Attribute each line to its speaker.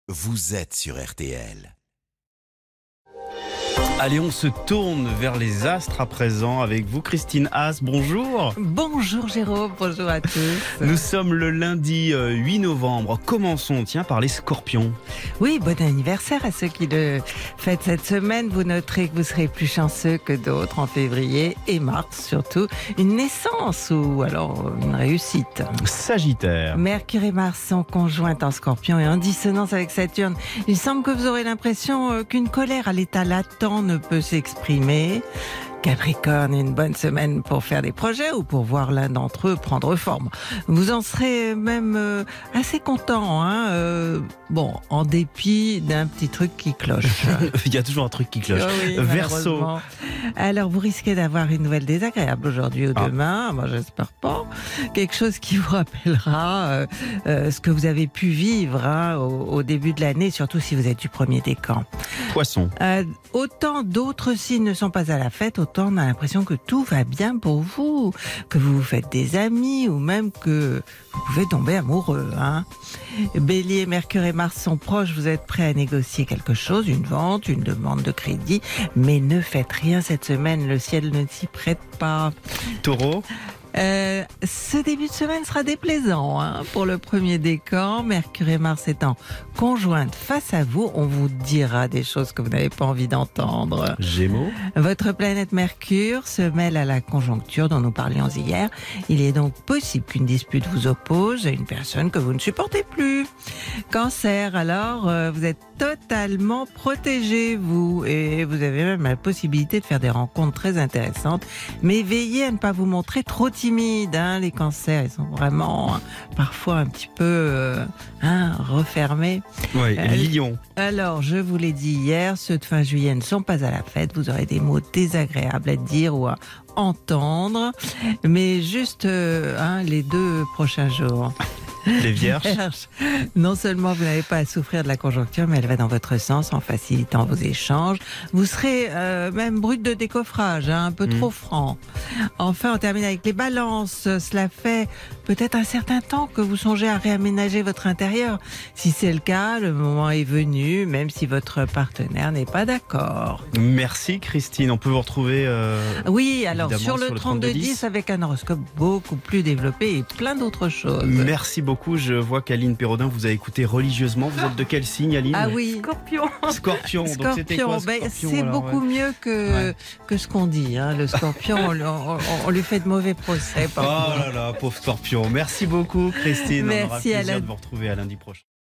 Speaker 1: Vous êtes sur RTL.
Speaker 2: Allez, on se tourne vers les astres à présent avec vous, Christine Haas. Bonjour.
Speaker 3: Bonjour Jérôme, bonjour à tous.
Speaker 2: Nous sommes le lundi 8 novembre. Commençons, par les scorpions.
Speaker 3: Oui, bon anniversaire à ceux qui le fêtent cette semaine. Vous noterez que vous serez plus chanceux que d'autres en février et mars surtout. Une naissance ou alors une réussite.
Speaker 2: Sagittaire.
Speaker 3: Mercure et Mars sont conjointes en scorpion et en dissonance avec Saturne. Il semble que vous aurez l'impression qu'une colère à l'état latent ne peut s'exprimer. Capricorne, une bonne semaine pour faire des projets ou pour voir l'un d'entre eux prendre forme. Vous en serez même assez content, en dépit d'un petit truc qui cloche.
Speaker 2: Il y a toujours un truc qui cloche.
Speaker 3: Oui,
Speaker 2: Verseau.
Speaker 3: Alors vous risquez d'avoir une nouvelle désagréable aujourd'hui ou demain, moi j'espère pas. Quelque chose qui vous rappellera ce que vous avez pu vivre au début de l'année, surtout si vous êtes du premier décan.
Speaker 2: Poisson.
Speaker 3: Autant d'autres signes ne sont pas à la fête, autant on a l'impression que tout va bien pour vous, que vous vous faites des amis ou même que vous pouvez tomber amoureux. Bélier, Mercure et Mars sont proches, vous êtes prêts à négocier quelque chose, une vente, une demande de crédit, mais ne faites rien cette semaine, le ciel ne s'y prête pas.
Speaker 2: Taureau.
Speaker 3: Ce début de semaine sera déplaisant pour le premier décan. Mercure et Mars étant conjointes face à vous, on vous dira des choses que vous n'avez pas envie d'entendre.
Speaker 2: Gémeaux.
Speaker 3: Votre planète Mercure se mêle à la conjoncture dont nous parlions hier. Il est donc possible qu'une dispute vous oppose à une personne que vous ne supportez plus. Cancer, alors vous êtes totalement protégé, vous, et vous avez même la possibilité de faire des rencontres très intéressantes, mais veillez à ne pas vous montrer trop timide. Les cancers, ils sont vraiment parfois un petit peu refermés.
Speaker 2: Oui, Lion.
Speaker 3: Alors, je vous l'ai dit hier, ceux de fin juillet ne sont pas à la fête. Vous aurez des mots désagréables à dire ou à entendre, mais juste les 2 prochains jours.
Speaker 2: Les Vierges.
Speaker 3: Non seulement vous n'avez pas à souffrir de la conjoncture, mais elle va dans votre sens en facilitant vos échanges. Vous serez même brut de décoffrage, un peu trop franc. Enfin, on termine avec les balances. Cela fait peut-être un certain temps que vous songez à réaménager votre intérieur. Si c'est le cas, le moment est venu, même si votre partenaire n'est pas d'accord.
Speaker 2: Merci Christine. On peut vous retrouver
Speaker 3: oui, alors sur le
Speaker 2: 32
Speaker 3: 3210 avec un horoscope beaucoup plus développé et plein d'autres choses.
Speaker 2: Merci beaucoup. Je vois qu'Aline Pérodin vous a écouté religieusement. Vous êtes de quel signe, Aline?
Speaker 3: Ah oui,
Speaker 2: Scorpion. Donc c'était quoi, Scorpion?
Speaker 3: C'est beaucoup mieux que ce qu'on dit. Le Scorpion, on lui fait de mauvais procès.
Speaker 2: Oh là là, pauvre Scorpion. Merci beaucoup, Christine.
Speaker 3: Merci,
Speaker 2: on aura le plaisir
Speaker 3: Alain.
Speaker 2: de vous retrouver à lundi prochain.